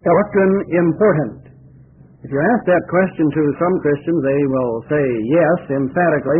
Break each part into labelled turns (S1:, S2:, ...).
S1: Doctrine important? If you ask that question to some Christians, they will say yes, emphatically.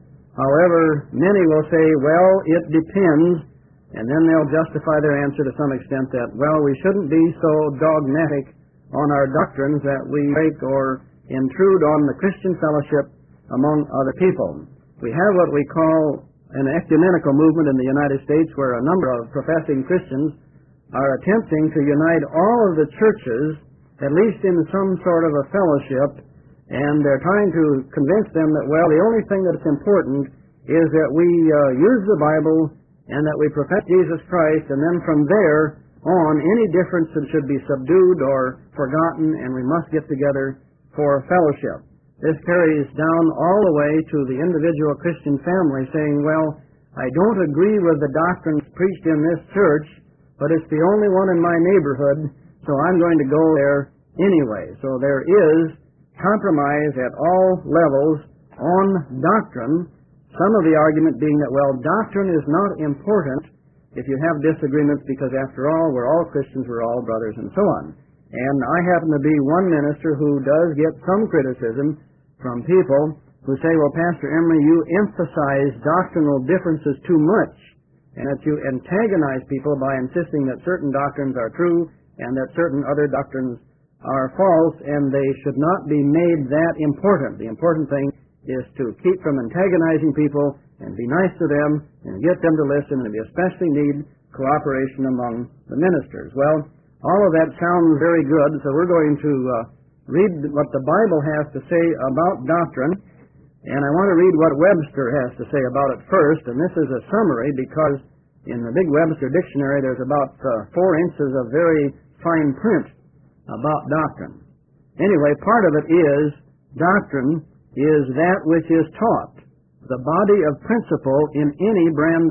S1: However, many will say, well, it depends, and then they'll justify their answer to some extent that, well, we shouldn't be so dogmatic on our doctrines that we break or intrude on the Christian fellowship among other people. We have what we call an ecumenical movement in the United States where a number of professing Christians are attempting to unite all of the churches, at least in some sort of a fellowship, and they're trying to convince them that, well, the only thing that's important is that we use the Bible and that we profess Jesus Christ, and then from there on, any differences should be subdued or forgotten, and we must get together for fellowship. This carries down all the way to the individual Christian family saying, well, I don't agree with the doctrines preached in this church, but it's the only one in my neighborhood, so I'm going to go there anyway. So there is compromise at all levels on doctrine, some of the argument being that, well, doctrine is not important if you have disagreements because, after all, we're all Christians, we're all brothers, and so on. And I happen to be one minister who does get some criticism from people who say, well, Pastor Emery, you emphasize doctrinal differences too much, and that you antagonize people by insisting that certain doctrines are true and that certain other doctrines are false, and they should not be made that important. The important thing is to keep from antagonizing people and be nice to them and get them to listen, and we especially need cooperation among the ministers. Well, all of that sounds very good, so we're going to read what the Bible has to say about doctrine, and I want to read what Webster has to say about it first, and this is a summary because in the big Webster dictionary there's about 4 inches of very fine print about doctrine. Anyway, part of it is doctrine is that which is taught, the body of principle in any branch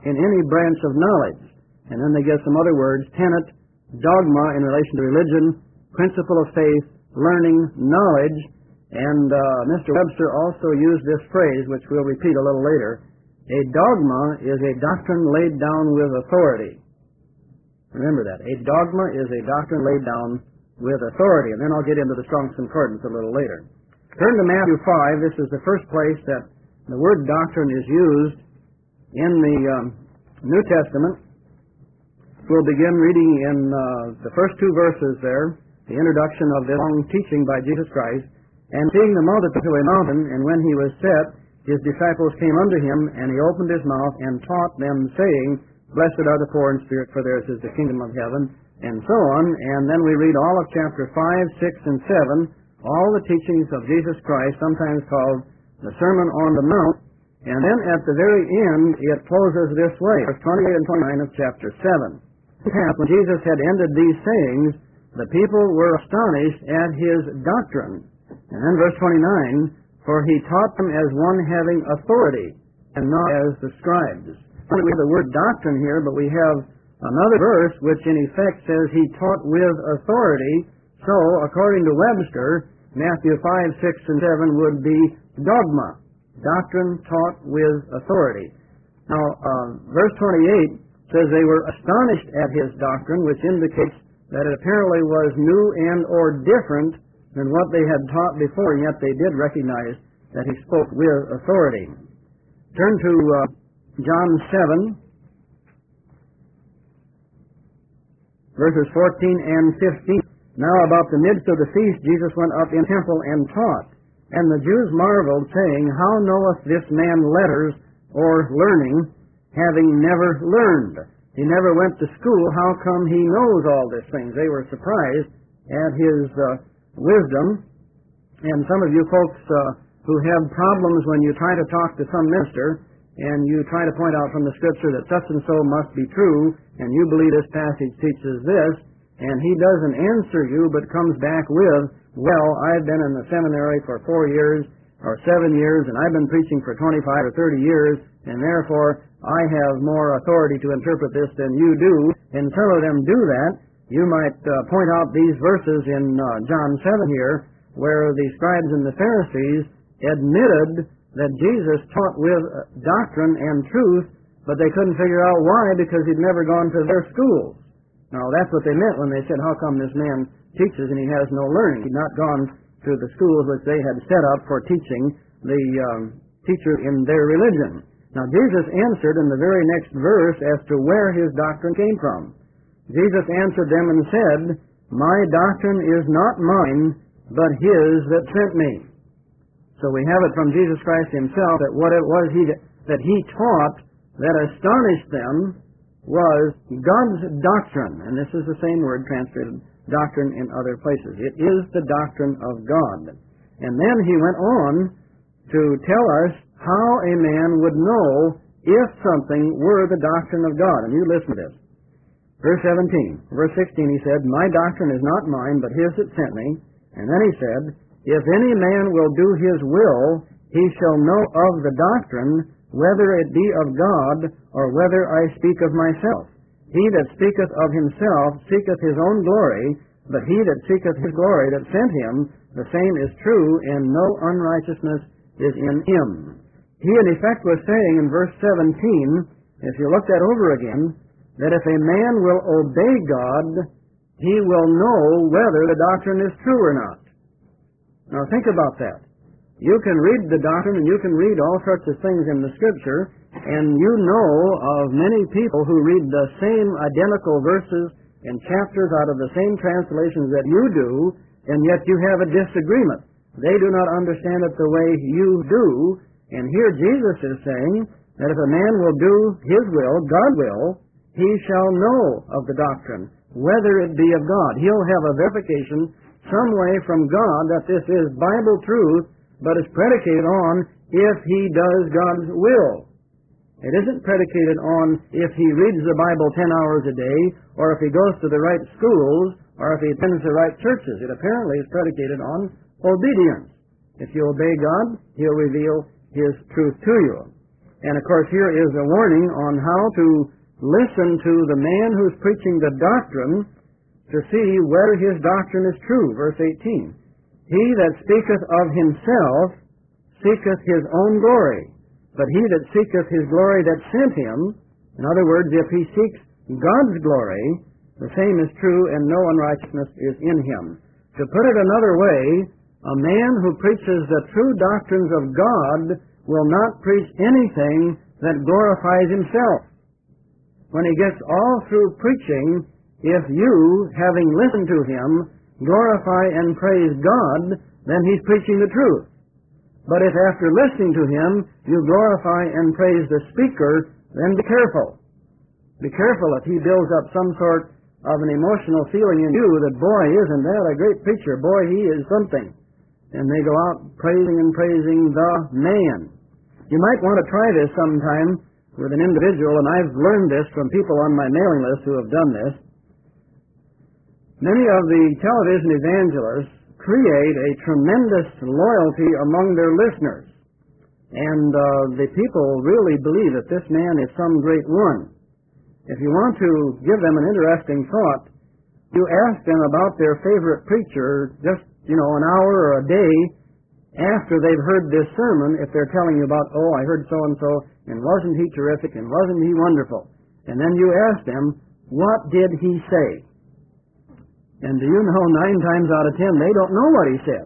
S1: of knowledge. And then they give some other words: tenet, dogma in relation to religion, principle of faith, learning, knowledge. And Mr. Webster also used this phrase, which we'll repeat a little later. A dogma is a doctrine laid down with authority. Remember that. A dogma is a doctrine laid down with authority. And then I'll get into the Strong's Concordance a little later. Turn to Matthew 5. This is the first place that the word doctrine is used in the New Testament. We'll begin reading in the first 2 verses there, the introduction of this long teaching by Jesus Christ. And seeing the multitude to a mountain, and when he was set, his disciples came unto him, and he opened his mouth and taught them, saying, Blessed are the poor in spirit, for theirs is the kingdom of heaven, and so on. And then we read all of chapter 5, 6, and 7, all the teachings of Jesus Christ, sometimes called the Sermon on the Mount. And then at the very end, it closes this way, verse 28 and 29 of chapter 7. When Jesus had ended these sayings, the people were astonished at his doctrine. And then verse 29, for he taught them as one having authority, and not as the scribes. We have the word doctrine here, but we have another verse which in effect says he taught with authority. So, according to Webster, Matthew 5, 6, and 7 would be dogma, doctrine taught with authority. Now, verse 28 says they were astonished at his doctrine, which indicates that it apparently was new and or different than what they had taught before, yet they did recognize that he spoke with authority. Turn to John 7, verses 14 and 15. Now about the midst of the feast Jesus went up in the temple and taught. And the Jews marveled, saying, How knoweth this man letters or learning, having never learned? He never went to school. How come he knows all these things? They were surprised at his wisdom. And some of you folks who have problems when you try to talk to some minister and you try to point out from the Scripture that such and so must be true, and you believe this passage teaches this, and he doesn't answer you but comes back with, well, I've been in the seminary for 4 years or 7 years, and I've been preaching for 25 or 30 years, and therefore I have more authority to interpret this than you do. And some of them do that. You might point out these verses in John 7 here, where the scribes and the Pharisees admitted that Jesus taught with doctrine and truth, but they couldn't figure out why, because he'd never gone to their schools. Now, that's what they meant when they said, how come this man teaches and he has no learning? He'd not gone to the schools which they had set up for teaching the teacher in their religion. Now, Jesus answered in the very next verse as to where his doctrine came from. Jesus answered them and said, my doctrine is not mine, but his that sent me. So we have it from Jesus Christ himself that what it was that he taught that astonished them was God's doctrine. And this is the same word translated doctrine in other places. It is the doctrine of God. And then he went on to tell us how a man would know if something were the doctrine of God. And you listen to this. Verse 17. Verse 16 he said, my doctrine is not mine, but his that sent me. And then he said, if any man will do his will, he shall know of the doctrine, whether it be of God, or whether I speak of myself. He that speaketh of himself seeketh his own glory, but he that seeketh his glory that sent him, the same is true, and no unrighteousness is in him. He in effect was saying in verse 17, if you look that over again, that if a man will obey God, he will know whether the doctrine is true or not. Now think about that. You can read the doctrine and you can read all sorts of things in the Scripture, and you know of many people who read the same identical verses and chapters out of the same translations that you do, and yet you have a disagreement. They do not understand it the way you do, and here Jesus is saying that if a man will do his will, God will, he shall know of the doctrine, whether it be of God. He'll have a verification some way from God that this is Bible truth, but is predicated on if he does God's will. It isn't predicated on if he reads the Bible 10 hours a day, or if he goes to the right schools, or if he attends the right churches. It apparently is predicated on obedience. If you obey God, he'll reveal his truth to you. And of course here is a warning on how to listen to the man who's preaching the doctrine to see whether his doctrine is true. Verse 18. He that speaketh of himself seeketh his own glory, but he that seeketh his glory that sent him, in other words, if he seeks God's glory, the same is true, and no unrighteousness is in him. To put it another way, a man who preaches the true doctrines of God will not preach anything that glorifies himself. When he gets all through preaching, if you, having listened to him, glorify and praise God, then he's preaching the truth. But if after listening to him, you glorify and praise the speaker, then be careful. Be careful if he builds up some sort of an emotional feeling in you that, boy, isn't that a great preacher, boy, he is something. And they go out praising and praising the man. You might want to try this sometime with an individual, and I've learned this from people on my mailing list who have done this. Many of the television evangelists create a tremendous loyalty among their listeners. And the people really believe that this man is some great one. If you want to give them an interesting thought, you ask them about their favorite preacher just, an hour or a day after they've heard this sermon, if they're telling you about, oh, I heard so-and-so, and wasn't he terrific, and wasn't he wonderful? And then you ask them, what did he say? And do you know, 9 times out of 10, they don't know what he said.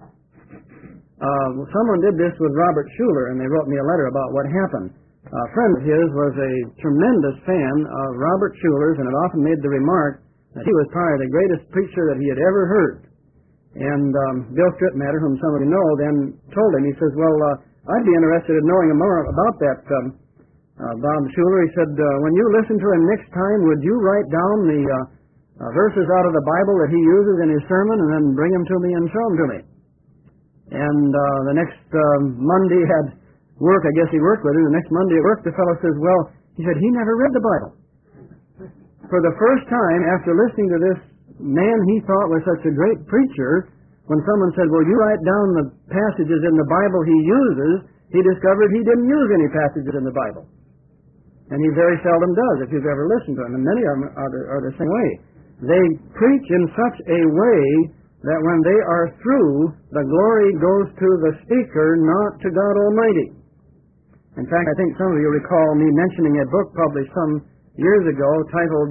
S1: Someone did this with Robert Schuller, and they wrote me a letter about what happened. A friend of his was a tremendous fan of Robert Schuller's, and had often made the remark that he was probably the greatest preacher that he had ever heard. And Bill Strittmatter, whom some of you know, then told him, he says, well, I'd be interested in knowing more about that, Bob Schuller. He said, when you listen to him next time, would you write down the verses out of the Bible that he uses in his sermon and then bring them to me and show them to me? And the next Monday had work, I guess he worked with him. The next Monday at work, the fellow says, well, he said, he never read the Bible. For the first time, after listening to this man he thought was such a great preacher, when someone said, well, you write down the passages in the Bible he uses, he discovered he didn't use any passages in the Bible. And he very seldom does, if you've ever listened to him. And many of them are the same way. They preach in such a way that when they are through, the glory goes to the speaker, not to God Almighty. In fact, I think some of you recall me mentioning a book published some years ago titled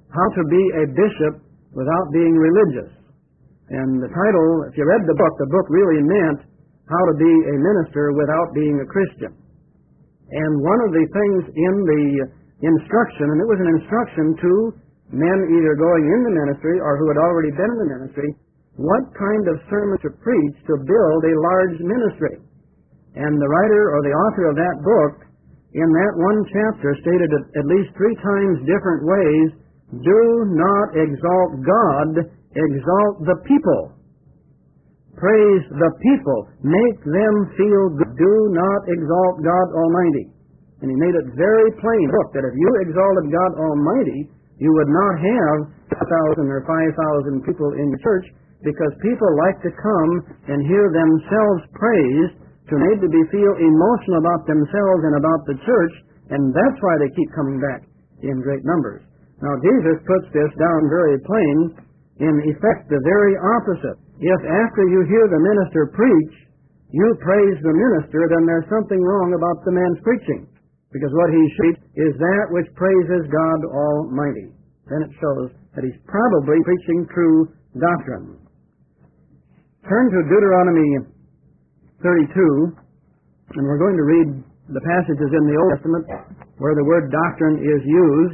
S1: How to Be a Bishop Without Being Religious. And the title, if you read the book really meant How to Be a Minister Without Being a Christian. And one of the things in the instruction, and it was an instruction to men either going in the ministry or who had already been in the ministry, what kind of sermon to preach to build a large ministry. And the writer or the author of that book, in that one chapter, stated at least 3 times different ways, do not exalt God, exalt the people. Praise the people. Make them feel good. Do not exalt God Almighty. And he made it very plain that if you exalted God Almighty, you would not have 1,000 or 5,000 people in your church, because people like to come and hear themselves praised, to need to feel emotional about themselves and about the church, and that's why they keep coming back in great numbers. Now, Jesus puts this down very plain, in effect the very opposite. If after you hear the minister preach, you praise the minister, then there's something wrong about the man's preaching, because what he preaches is that which praises God Almighty. Then it shows that he's probably preaching true doctrine. Turn to Deuteronomy 32, and we're going to read the passages in the Old Testament where the word doctrine is used.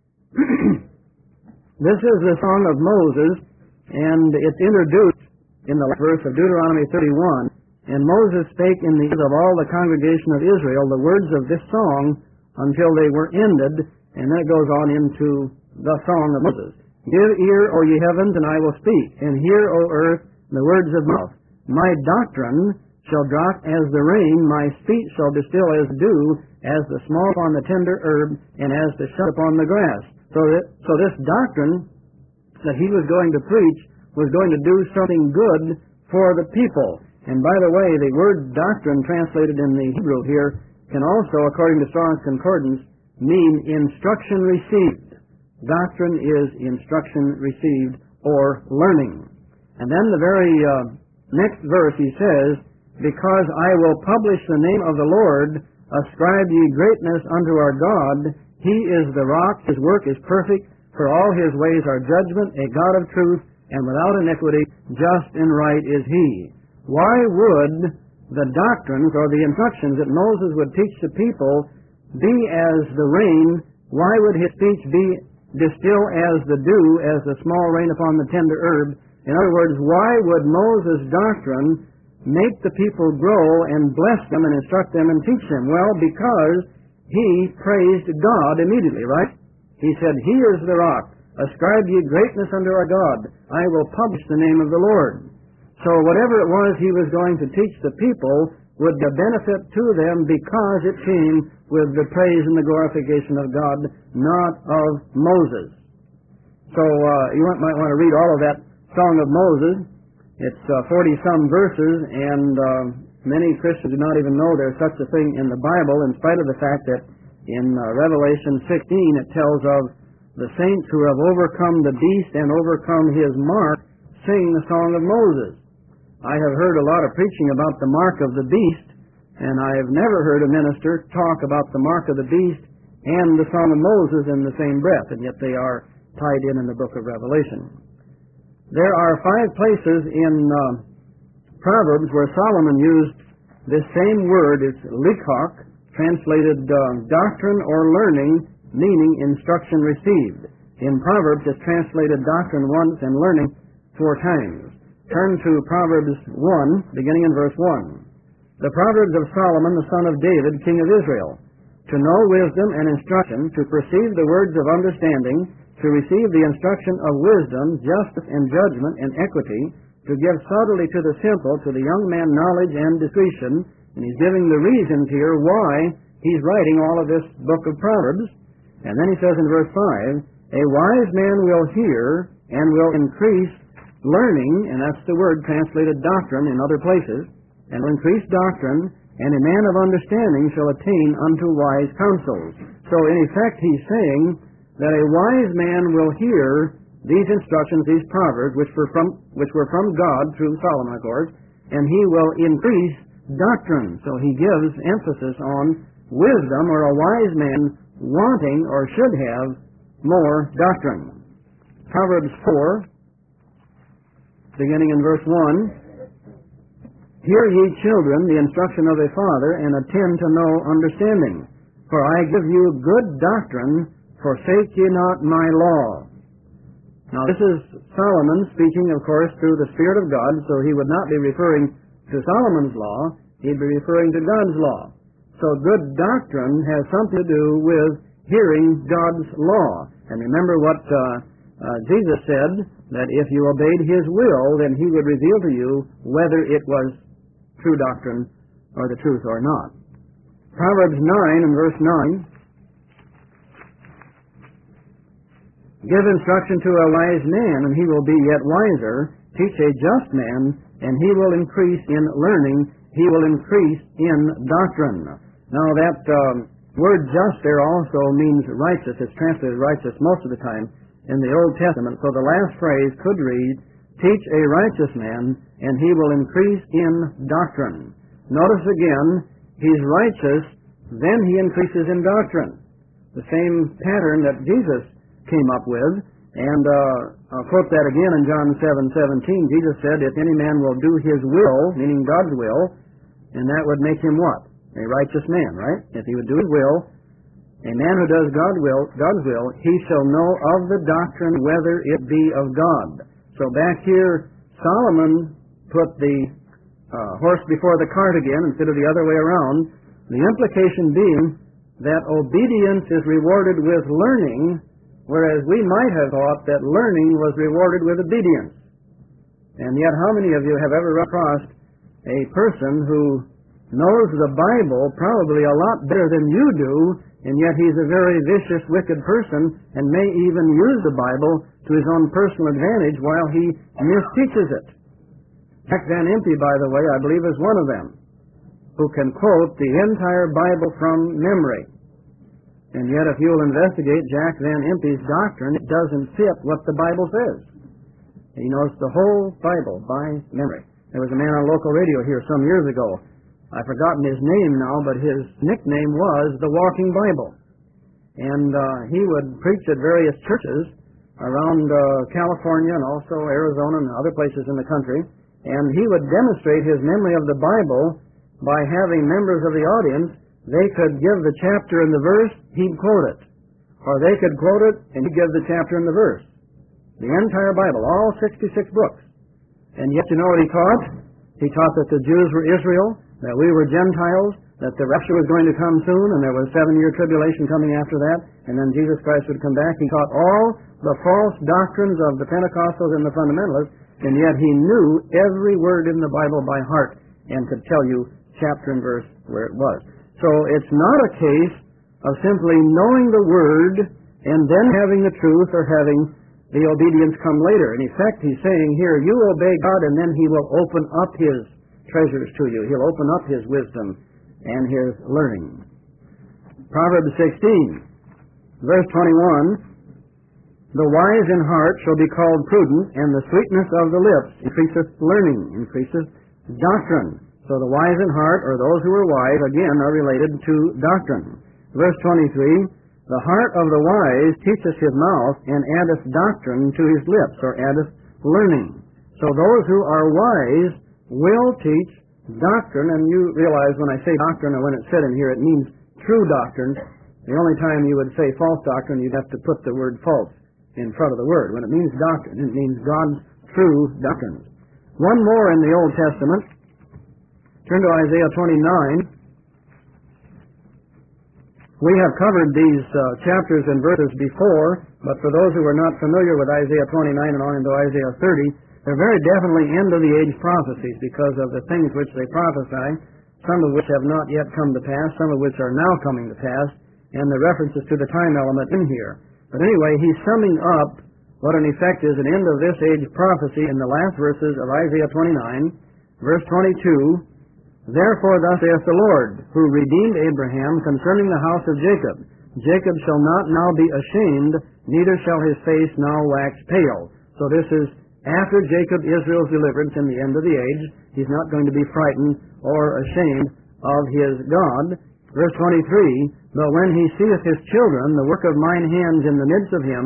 S1: This is the Song of Moses, and it's introduced in the verse of Deuteronomy 31. And Moses spake in the ears of all the congregation of Israel the words of this song until they were ended, and then it goes on into the Song of Moses. Give ear, O ye heavens, and I will speak, and hear, O earth, the words of mouth. My doctrine shall drop as the rain, my speech shall distill as dew, as the small upon the tender herb, and as the shut upon the grass. So this doctrine that he was going to preach was going to do something good for the people. And by the way, the word doctrine translated in the Hebrew here can also, according to Strong's Concordance, mean instruction received. Doctrine is instruction received or learning. And then the very next verse he says, because I will publish the name of the Lord, ascribe ye greatness unto our God. He is the rock, his work is perfect, for all his ways are judgment, a God of truth, and without iniquity, just and right is he. Why would the doctrines or the instructions that Moses would teach the people be as the rain? Why would his speech be distill as the dew, as the small rain upon the tender herb? In other words, why would Moses' doctrine make the people grow and bless them and instruct them and teach them? Well, because he praised God immediately, right? He said, He is the rock. Ascribe ye greatness unto our God. I will publish the name of the Lord. So whatever it was he was going to teach the people would be a benefit to them because it came with the praise and the glorification of God, not of Moses. So you might want to read all of that Song of Moses. It's 40-some verses, and many Christians do not even know there's such a thing in the Bible, in spite of the fact that in Revelation 16 it tells of the saints who have overcome the beast and overcome his mark sing the Song of Moses. I have heard a lot of preaching about the mark of the beast, and I have never heard a minister talk about the mark of the beast and the Song of Moses in the same breath, and yet they are tied in the book of Revelation. There are 5 places in Proverbs where Solomon used this same word. It's likhok, translated doctrine or learning, meaning instruction received. In Proverbs, it's translated doctrine once and learning 4 times. Turn to Proverbs 1, beginning in verse 1. The Proverbs of Solomon, the son of David, king of Israel, to know wisdom and instruction, to perceive the words of understanding, to receive the instruction of wisdom, justice and judgment and equity, to give subtlety to the simple, to the young man knowledge and discretion. And he's giving the reasons here why he's writing all of this book of Proverbs. And then he says in verse 5, a wise man will hear and will increase learning, and that's the word translated doctrine in other places, and will increase doctrine, and a man of understanding shall attain unto wise counsels. So in effect he's saying that a wise man will hear these instructions, these proverbs, which were from God through Solomon, of course, and he will increase doctrine. So he gives emphasis on wisdom, or a wise man wanting or should have more doctrine. Proverbs 4, beginning in verse 1, Hear ye children the instruction of a father, and attend to know understanding. For I give you good doctrine, forsake ye not my law. Now this is Solomon speaking, of course, through the Spirit of God, so he would not be referring to Solomon's law, he'd be referring to God's law. So good doctrine has something to do with hearing God's law. And remember what Jesus said, that if you obeyed His will, then He would reveal to you whether it was true doctrine or the truth or not. Proverbs 9 and verse 9, Give instruction to a wise man, and he will be yet wiser. Teach a just man, and he will increase in learning. He will increase in doctrine. Now that word just there also means righteous. It's translated righteous most of the time in the Old Testament. So the last phrase could read, Teach a righteous man, and he will increase in doctrine. Notice again, he's righteous, then he increases in doctrine. The same pattern that Jesus came up with. And I'll quote that again in John 7:17. Jesus said, If any man will do his will, meaning God's will, and that would make him what? A righteous man, right? If he would do his will, a man who does God's will, he shall know of the doctrine whether it be of God. So back here, Solomon put the horse before the cart again instead of the other way around. The implication being that obedience is rewarded with learning, whereas we might have thought that learning was rewarded with obedience. And yet how many of you have ever run across a person who knows the Bible probably a lot better than you do, and yet he's a very vicious, wicked person, and may even use the Bible to his own personal advantage while he misteaches it? Jack Van Impe, by the way, I believe is one of them, who can quote the entire Bible from memory. And yet if you'll investigate Jack Van Impe's doctrine, it doesn't fit what the Bible says. He knows the whole Bible by memory. There was a man on local radio here some years ago. I've forgotten his name now, but his nickname was the Walking Bible. And he would preach at various churches around California and also Arizona and other places in the country. And he would demonstrate his memory of the Bible by having members of the audience. They could give the chapter and the verse, he'd quote it. Or they could quote it, and he'd give the chapter and the verse. The entire Bible, all 66 books. And yet you know what he taught? He taught that the Jews were Israel, that we were Gentiles, that the rapture was going to come soon, and there was a 7-year tribulation coming after that, and then Jesus Christ would come back. He taught all the false doctrines of the Pentecostals and the fundamentalists, and yet he knew every word in the Bible by heart and could tell you chapter and verse where it was. So it's not a case of simply knowing the Word and then having the truth or having the obedience come later. In effect, he's saying here, you obey God and then He will open up His treasures to you. He'll open up His wisdom and His learning. Proverbs 16, verse 21, The wise in heart shall be called prudent, and the sweetness of the lips increaseth learning, increaseth doctrine. So the wise in heart, or those who are wise, again, are related to doctrine. Verse 23, The heart of the wise teacheth his mouth, and addeth doctrine to his lips, or addeth learning. So those who are wise will teach doctrine, and you realize when I say doctrine, and when it's said in here, it means true doctrine. The only time you would say false doctrine, you'd have to put the word false in front of the word. When it means doctrine, it means God's true doctrines. One more in the Old Testament. Turn to Isaiah 29. We have covered these chapters and verses before, but for those who are not familiar with Isaiah 29 and on into Isaiah 30, they're very definitely end-of-the-age prophecies because of the things which they prophesy, some of which have not yet come to pass, some of which are now coming to pass, and the references to the time element in here. But anyway, he's summing up what in effect is an end-of-this-age prophecy in the last verses of Isaiah 29, verse 22, Therefore thus saith the Lord, who redeemed Abraham concerning the house of Jacob, Jacob shall not now be ashamed, neither shall his face now wax pale. So this is after Jacob, Israel's deliverance in the end of the age. He's not going to be frightened or ashamed of his God. Verse 23, But when he seeth his children, the work of mine hands in the midst of him,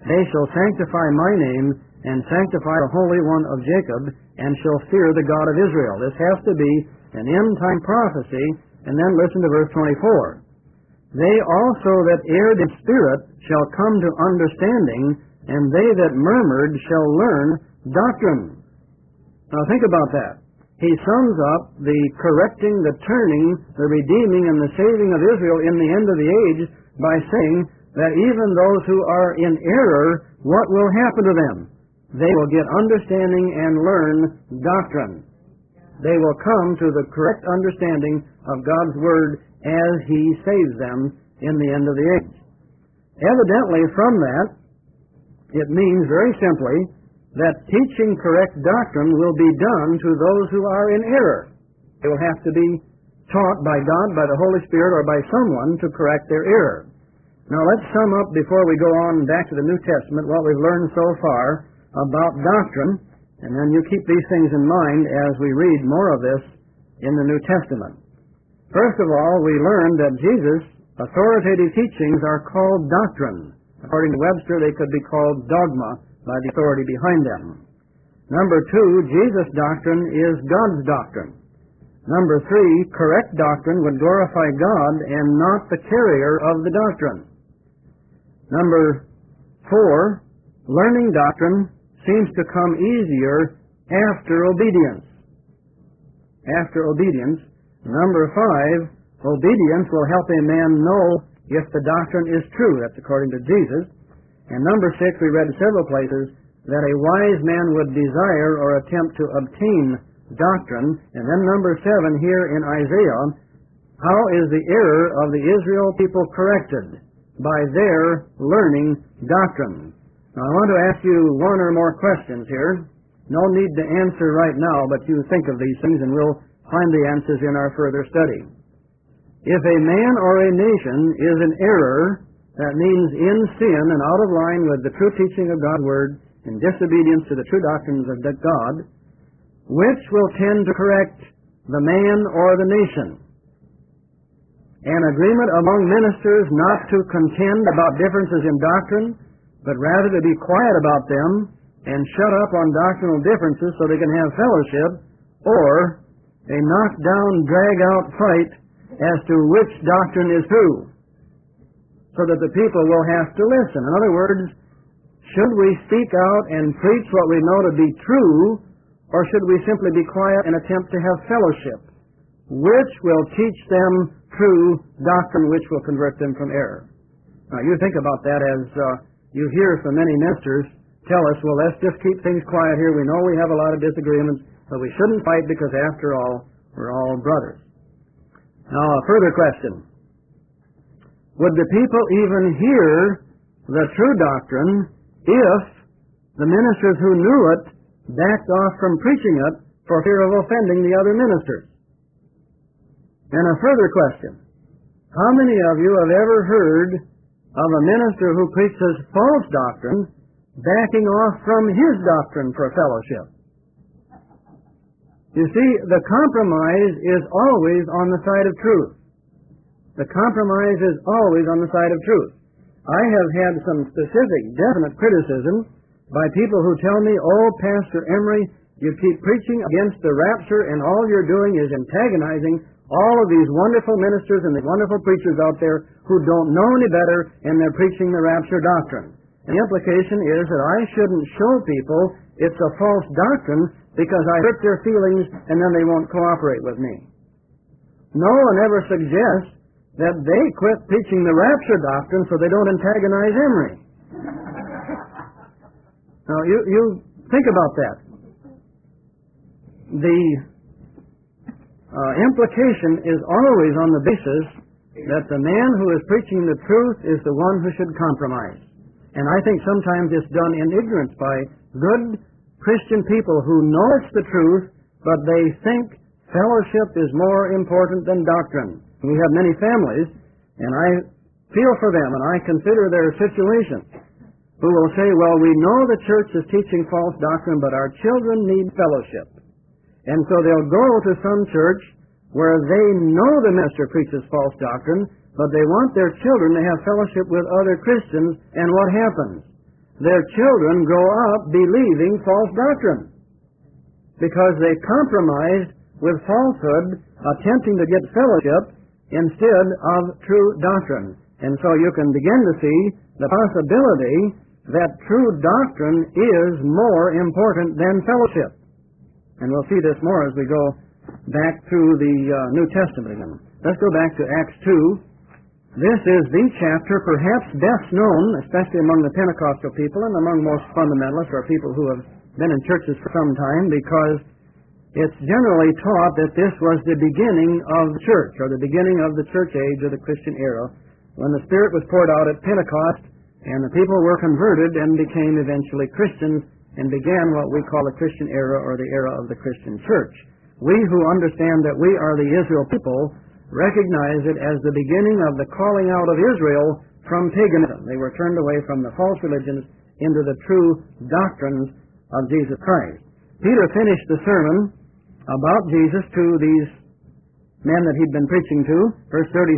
S1: They shall sanctify my name, and sanctify the Holy One of Jacob, and shall fear the God of Israel. This has to be an end-time prophecy. And then listen to verse 24. They also that erred in spirit shall come to understanding, and they that murmured shall learn doctrine. Now think about that. He sums up the correcting, the turning, the redeeming, and the saving of Israel in the end of the age by saying that even those who are in error, what will happen to them? They will get understanding and learn doctrine. They will come to the correct understanding of God's Word as He saves them in the end of the age. Evidently, from that, it means very simply that teaching correct doctrine will be done to those who are in error. They will have to be taught by God, by the Holy Spirit, or by someone to correct their error. Now let's sum up before we go on back to the New Testament what we've learned so far about doctrine, and then you keep these things in mind as we read more of this in the New Testament. First of all, we learned that Jesus' authoritative teachings are called doctrine. According to Webster, they could be called dogma by the authority behind them. Number two, Jesus' doctrine is God's doctrine. Number three, correct doctrine would glorify God and not the carrier of the doctrine. Number four, learning doctrine seems to come easier after obedience. After obedience. Number five, obedience will help a man know if the doctrine is true. That's according to Jesus. And number six, we read in several places that a wise man would desire or attempt to obtain doctrine. And then number seven here in Isaiah, how is the error of the Israel people corrected? By their learning doctrine. Now I want to ask you one or more questions here. No need to answer right now, but you think of these things and we'll find the answers in our further study. If a man or a nation is in error, that means in sin and out of line with the true teaching of God's Word, in disobedience to the true doctrines of God, which will tend to correct the man or the nation? An agreement among ministers not to contend about differences in doctrine, but rather to be quiet about them and shut up on doctrinal differences so they can have fellowship, or a knock-down, drag-out fight as to which doctrine is true, so that the people will have to listen. In other words, should we speak out and preach what we know to be true, or should we simply be quiet and attempt to have fellowship? Which will teach them true doctrine, which will convert them from error? Now, you think about that as you hear from many ministers tell us, well, let's just keep things quiet here. We know we have a lot of disagreements, but we shouldn't fight because, after all, we're all brothers. Now, a further question. Would the people even hear the true doctrine if the ministers who knew it backed off from preaching it for fear of offending the other ministers? And a further question. How many of you have ever heard of a minister who preaches false doctrine backing off from his doctrine for fellowship? You see, the compromise is always on the side of truth. The compromise is always on the side of truth. I have had some specific, definite criticism by people who tell me, oh, Pastor Emery, you keep preaching against the rapture and all you're doing is antagonizing all of these wonderful ministers and the wonderful preachers out there who don't know any better and they're preaching the rapture doctrine. And the implication is that I shouldn't show people it's a false doctrine because I hurt their feelings and then they won't cooperate with me. No one ever suggests that they quit preaching the rapture doctrine so they don't antagonize Emery. Now, you think about that. The implication is always on the basis that the man who is preaching the truth is the one who should compromise. And I think sometimes it's done in ignorance by good Christian people who know it's the truth, but they think fellowship is more important than doctrine. We have many families, and I feel for them, and I consider their situation, who will say, well, we know the church is teaching false doctrine, but our children need fellowship. And so they'll go to some church where they know the minister preaches false doctrine, but they want their children to have fellowship with other Christians, and what happens? their children grow up believing false doctrine because they compromised with falsehood, attempting to get fellowship instead of true doctrine. And so you can begin to see the possibility that true doctrine is more important than fellowship. And we'll see this more as we go back through the New Testament again. Let's go back to Acts 2. This is the chapter perhaps best known, especially among the Pentecostal people and among most fundamentalists or people who have been in churches for some time, because it's generally taught that this was the beginning of the church, or the beginning of the church age or the Christian era, when the Spirit was poured out at Pentecost and the people were converted and became eventually Christians and began what we call the Christian era or the era of the Christian church. We who understand that we are the Israel people recognize it as the beginning of the calling out of Israel from paganism. They were turned away from the false religions into the true doctrines of Jesus Christ. Peter finished the sermon about Jesus to these men that he'd been preaching to. Verse 36,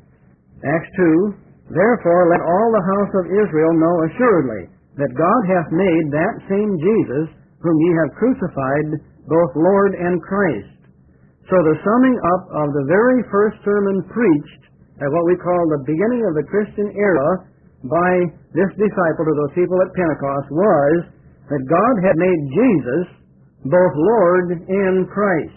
S1: Acts 2, Therefore let all the house of Israel know assuredly that God hath made that same Jesus whom ye have crucified both Lord and Christ. So the summing up of the very first sermon preached at what we call the beginning of the Christian era by this disciple to those people at Pentecost was that God had made Jesus both Lord and Christ.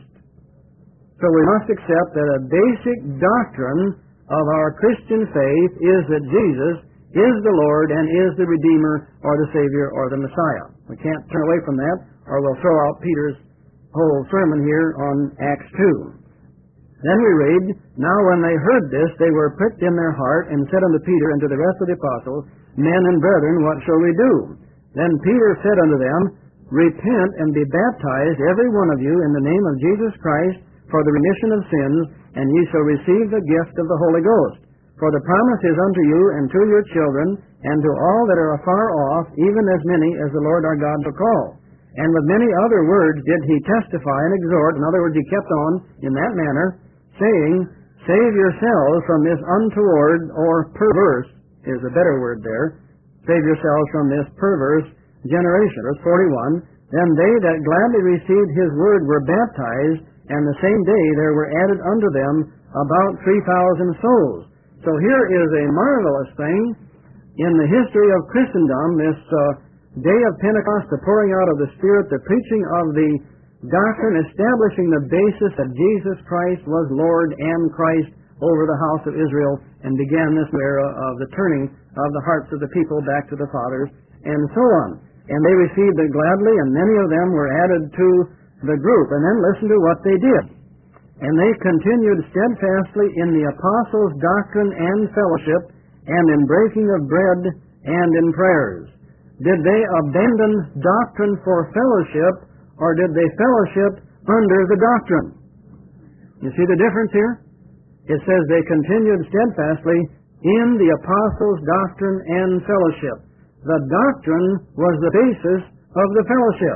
S1: So we must accept that a basic doctrine of our Christian faith is that Jesus is the Lord and is the Redeemer or the Savior or the Messiah. We can't turn away from that, or we'll throw out Peter's whole sermon here on Acts 2. Then we read, Now when they heard this, they were pricked in their heart, and said unto Peter and to the rest of the apostles, Men and brethren, what shall we do? Then Peter said unto them, Repent and be baptized, every one of you, in the name of Jesus Christ, for the remission of sins, and ye shall receive the gift of the Holy Ghost. For the promise is unto you and to your children, and to all that are afar off, even as many as the Lord our God shall call. And with many other words did he testify and exhort. In other words, he kept on in that manner, saying, Save yourselves from this untoward, or perverse, is a better word there. Save yourselves from this perverse generation. Verse 41, Then they that gladly received his word were baptized, and the same day there were added unto them about 3,000 souls. So here is a marvelous thing in the history of Christendom, this day of Pentecost, the pouring out of the Spirit, the preaching of the doctrine, establishing the basis that Jesus Christ was Lord and Christ over the house of Israel, and began this era of the turning of the hearts of the people back to the fathers, and so on. And they received it gladly, and many of them were added to the group. And then listen to what they did. And they continued steadfastly in the apostles' doctrine and fellowship, and in breaking of bread, and in prayers. Did they abandon doctrine for fellowship, or did they fellowship under the doctrine? You see the difference here? It says they continued steadfastly in the apostles' doctrine and fellowship. The doctrine was the basis of the fellowship.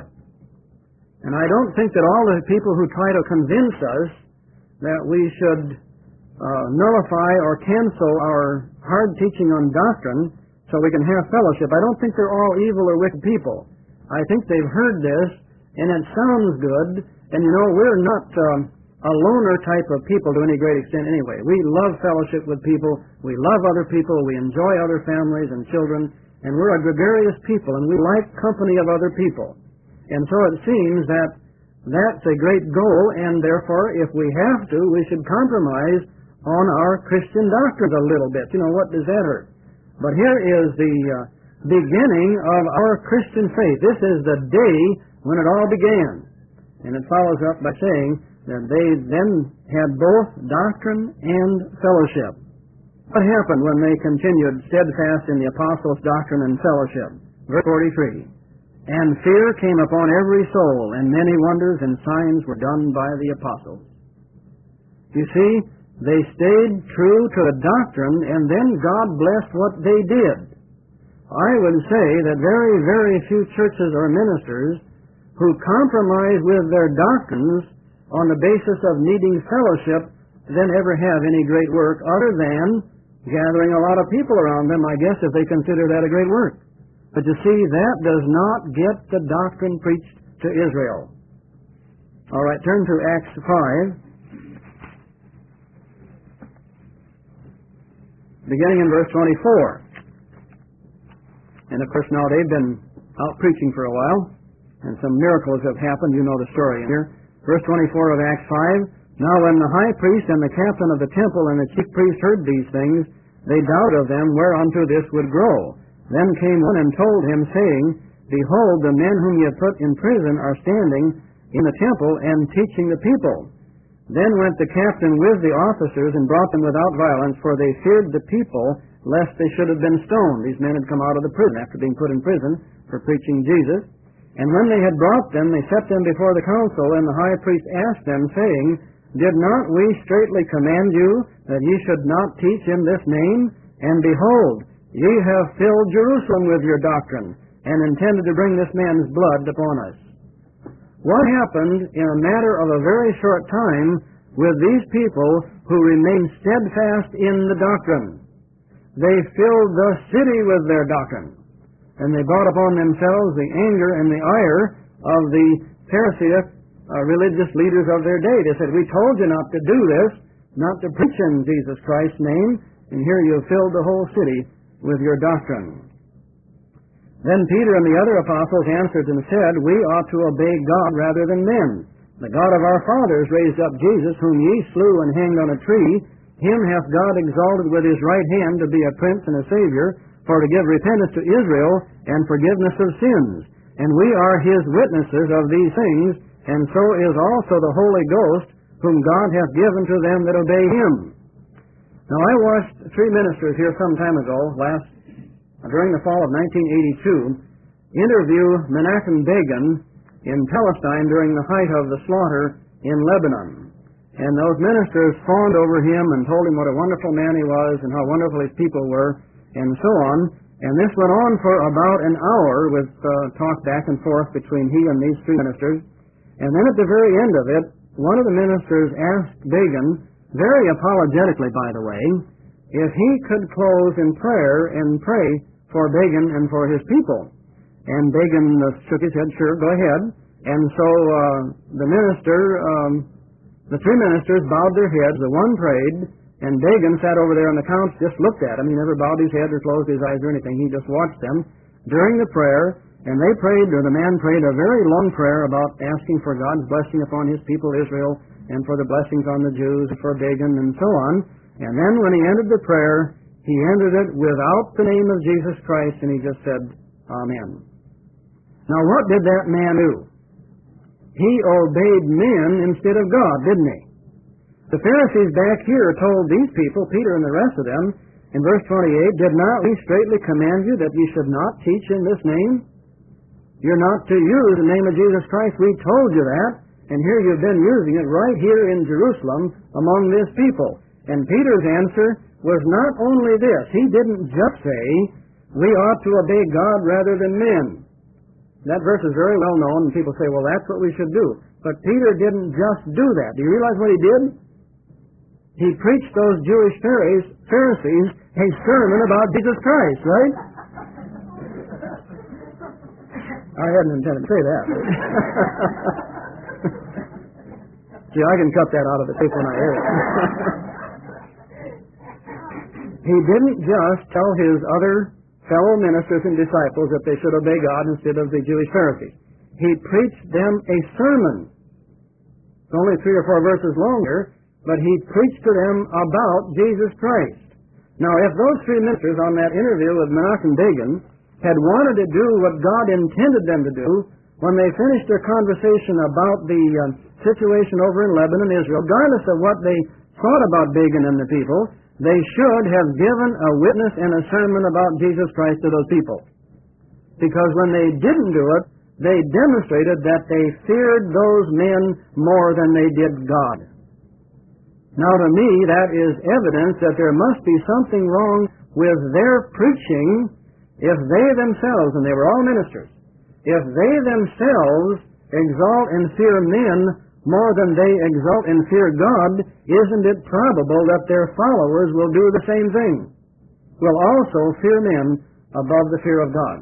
S1: And I don't think that all the people who try to convince us that we should nullify or cancel our hard teaching on doctrine so we can have fellowship, I don't think they're all evil or wicked people. I think they've heard this, and it sounds good, and you know, we're not a loner type of people to any great extent anyway. We love fellowship with people, we love other people, we enjoy other families and children, and we're a gregarious people, and we like company of other people. And so it seems that that's a great goal, and therefore, if we have to, we should compromise on our Christian doctrine a little bit. You know, what does that hurt? But here is the beginning of our Christian faith. This is the day when it all began. And it follows up by saying that they then had both doctrine and fellowship. What happened when they continued steadfast in the apostles' doctrine and fellowship? Verse 43. And fear came upon every soul, and many wonders and signs were done by the apostles. You see, they stayed true to the doctrine, and then God blessed what they did. I would say that very, very few churches or ministers who compromise with their doctrines on the basis of needing fellowship then ever have any great work other than gathering a lot of people around them, I guess, if they consider that a great work. But you see, that does not get the doctrine preached to Israel. All right, turn to Acts 5, beginning in verse 24. And of course now they've been out preaching for a while, and some miracles have happened. You know the story here. Verse 24 of Acts 5. Now when the high priest and the captain of the temple and the chief priest heard these things, they doubted of them whereunto this would grow. Then came one and told him, saying, Behold, the men whom ye have put in prison are standing in the temple and teaching the people. Then went the captain with the officers and brought them without violence, for they feared the people, lest they should have been stoned. These men had come out of the prison after being put in prison for preaching Jesus. And when they had brought them, they set them before the council, and the high priest asked them, saying, Did not we straitly command you that ye should not teach in this name? And behold, ye have filled Jerusalem with your doctrine, and intended to bring this man's blood upon us. What happened in a matter of a very short time with these people who remained steadfast in the doctrine? They filled the city with their doctrine, and they brought upon themselves the anger and the ire of the Pharisaic religious leaders of their day. They said, We told you not to do this, not to preach in Jesus Christ's name, and here you have filled the whole city with your doctrine. Then Peter and the other apostles answered and said, We ought to obey God rather than men. The God of our fathers raised up Jesus, whom ye slew and hanged on a tree. Him hath God exalted with his right hand to be a prince and a savior, for to give repentance to Israel and forgiveness of sins. And we are his witnesses of these things, and so is also the Holy Ghost, whom God hath given to them that obey him. Now I watched three ministers here some time ago, during the fall of 1982, interview Menachem Begin in Palestine during the height of the slaughter in Lebanon. And those ministers fawned over him and told him what a wonderful man he was and how wonderful his people were, and so on. And this went on for about an hour with talk back and forth between he and these three ministers. And then at the very end of it, one of the ministers asked Begin, very apologetically by the way, if he could close in prayer and pray for Begin and for his people. And Begin shook his head, sure, go ahead. And so the three ministers bowed their heads, the one prayed, and Begin sat over there on the couch, just looked at him. He never bowed his head or closed his eyes or anything. He just watched them during the prayer, and they prayed, or the man prayed a very long prayer about asking for God's blessing upon his people Israel, and for the blessings on the Jews, for Begin, and so on. And then when he ended the prayer, he ended it without the name of Jesus Christ, and he just said, Amen. Now what did that man do? He obeyed men instead of God, didn't he? The Pharisees back here told these people, Peter and the rest of them, in verse 28, Did not we straitly command you that ye should not teach in this name? You're not to use the name of Jesus Christ. We told you that, and here you've been using it right here in Jerusalem among this people. And Peter's answer was not only this. He didn't just say, we ought to obey God rather than men. That verse is very well known, and people say, well, that's what we should do. But Peter didn't just do that. Do you realize what he did? He preached those Jewish Pharisees a sermon about Jesus Christ, right? I hadn't intended to say that. See, I can cut that out of the tape when I hear it. He didn't just tell his other fellow ministers and disciples that they should obey God instead of the Jewish Pharisees. He preached them a sermon. It's only 3 or 4 verses longer, but he preached to them about Jesus Christ. Now, if those 3 ministers on that interview with Menachem Begin had wanted to do what God intended them to do, when they finished their conversation about the situation over in Lebanon, Israel, regardless of what they thought about Begin and the people, they should have given a witness and a sermon about Jesus Christ to those people. Because when they didn't do it, they demonstrated that they feared those men more than they did God. Now to me, that is evidence that there must be something wrong with their preaching if they themselves, and they were all ministers, if they themselves exalt and fear men more than they exalt and fear God, isn't it probable that their followers will do the same thing? Will also fear men above the fear of God.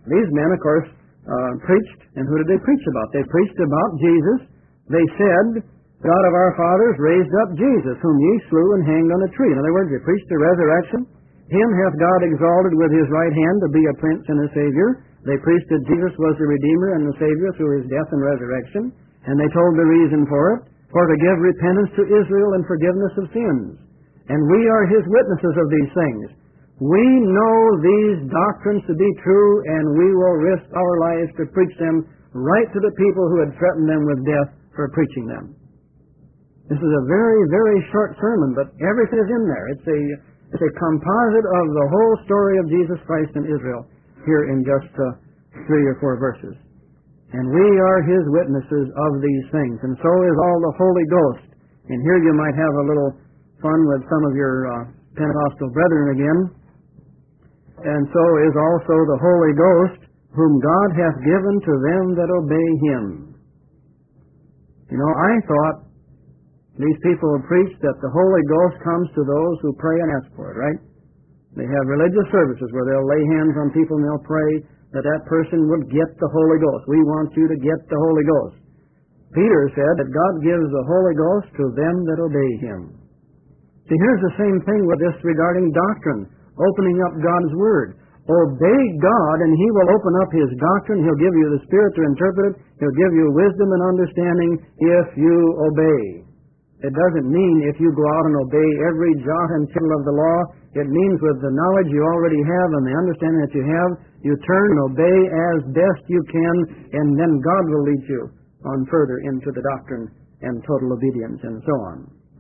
S1: These men, of course, preached, and who did they preach about? They preached about Jesus. They said, God of our fathers raised up Jesus, whom ye slew and hanged on a tree. In other words, they preached the resurrection. Him hath God exalted with his right hand to be a prince and a Savior. They preached that Jesus was the Redeemer and the Savior through his death and resurrection. And they told the reason for it, for to give repentance to Israel and forgiveness of sins. And we are his witnesses of these things. We know these doctrines to be true, and we will risk our lives to preach them right to the people who had threatened them with death for preaching them. This is a very, very short sermon, but everything is in there. It's a composite of the whole story of Jesus Christ and Israel here in just 3 or 4 verses. And we are his witnesses of these things, and so is all the Holy Ghost. And here you might have a little fun with some of your Pentecostal brethren again. And so is also the Holy Ghost, whom God hath given to them that obey him. You know, I thought these people preach that the Holy Ghost comes to those who pray and ask for it, right? They have religious services where they'll lay hands on people and they'll pray that that person would get the Holy Ghost. We want you to get the Holy Ghost. Peter said that God gives the Holy Ghost to them that obey him. See, here's the same thing with this regarding doctrine, opening up God's Word. Obey God, and he will open up his doctrine. He'll give you the Spirit to interpret it. He'll give you wisdom and understanding if you obey. It doesn't mean if you go out and obey every jot and tittle of the law. It means with the knowledge you already have and the understanding that you have, you turn and obey as best you can, and then God will lead you on further into the doctrine and total obedience and so on.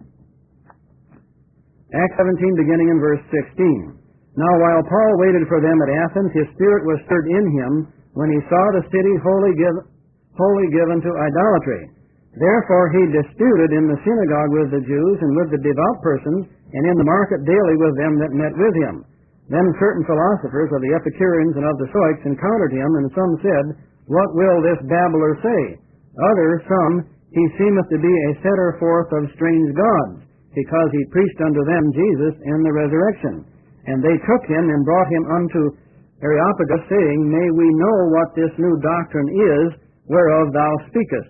S1: Acts 17, beginning in verse 16. Now while Paul waited for them at Athens, his spirit was stirred in him when he saw the city wholly given to idolatry. Therefore he disputed in the synagogue with the Jews and with the devout persons, and in the market daily with them that met with him. Then certain philosophers of the Epicureans and of the Stoics encountered him, and some said, What will this babbler say? Others, some, he seemeth to be a setter forth of strange gods, because he preached unto them Jesus and the resurrection. And they took him and brought him unto Areopagus, saying, May we know what this new doctrine is, whereof thou speakest.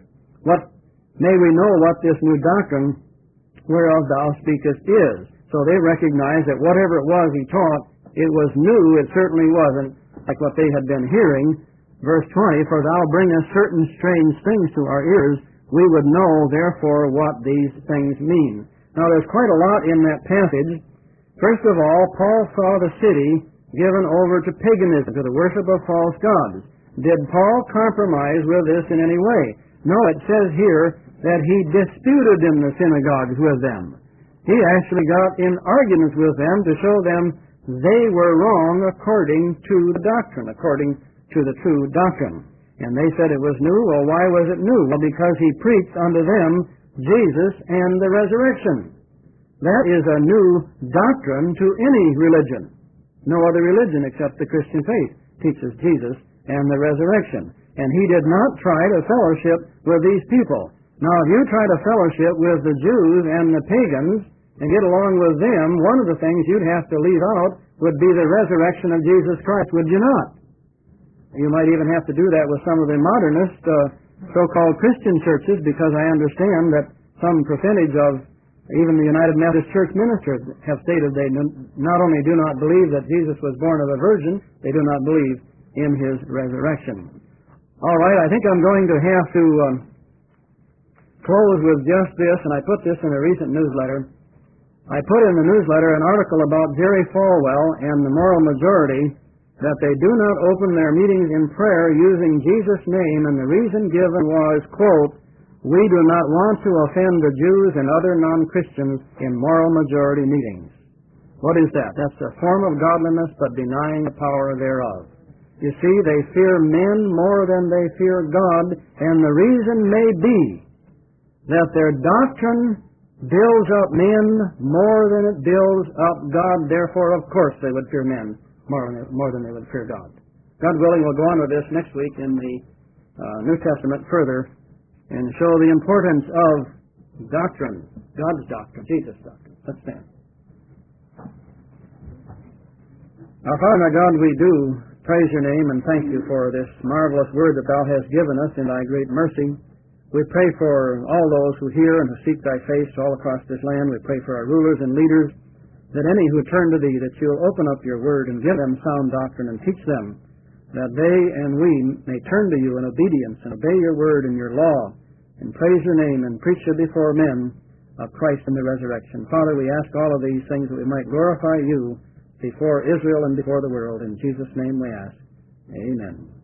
S1: May we know what this new doctrine whereof thou speakest is. So they recognized that whatever it was he taught, it was new. It certainly wasn't like what they had been hearing. Verse 20, For thou bringest certain strange things to our ears, we would know therefore what these things mean. Now there's quite a lot in that passage. First of all, Paul saw the city given over to paganism, to the worship of false gods. Did Paul compromise with this in any way? No, it says here that he disputed in the synagogues with them. He actually got in arguments with them to show them they were wrong according to the doctrine, according to the true doctrine. And they said it was new. Well, why was it new? Well, because he preached unto them Jesus and the resurrection. That is a new doctrine to any religion. No other religion except the Christian faith teaches Jesus and the resurrection. And he did not try to fellowship with these people. Now, if you try to fellowship with the Jews and the pagans and get along with them, one of the things you'd have to leave out would be the resurrection of Jesus Christ, would you not? You might even have to do that with some of the modernist so-called Christian churches, because I understand that some percentage of even the United Methodist Church ministers have stated they not only do not believe that Jesus was born of a virgin, they do not believe in his resurrection. All right, I think I'm going to have to close with just this, and I put this in a recent newsletter. I put in the newsletter an article about Jerry Falwell and the moral majority, that they do not open their meetings in prayer using Jesus' name, and the reason given was, quote, we do not want to offend the Jews and other non-Christians in moral majority meetings. What is that? That's a form of godliness, but denying the power thereof. You see, they fear men more than they fear God, and the reason may be that their doctrine builds up men more than it builds up God. Therefore, of course, they would fear men more than they would fear God. God willing, we'll go on with this next week in the New Testament further and show the importance of doctrine, God's doctrine, Jesus' doctrine. Let's stand. Our Father, our God, we do praise your name and thank you for this marvelous word that thou hast given us in thy great mercy. We pray for all those who hear and who seek thy face all across this land. We pray for our rulers and leaders, that any who turn to thee, that you'll open up your word and give them sound doctrine and teach them, that they and we may turn to you in obedience and obey your word and your law, and praise your name and preach it before men of Christ and the resurrection. Father, we ask all of these things that we might glorify you before Israel and before the world. In Jesus' name we ask. Amen.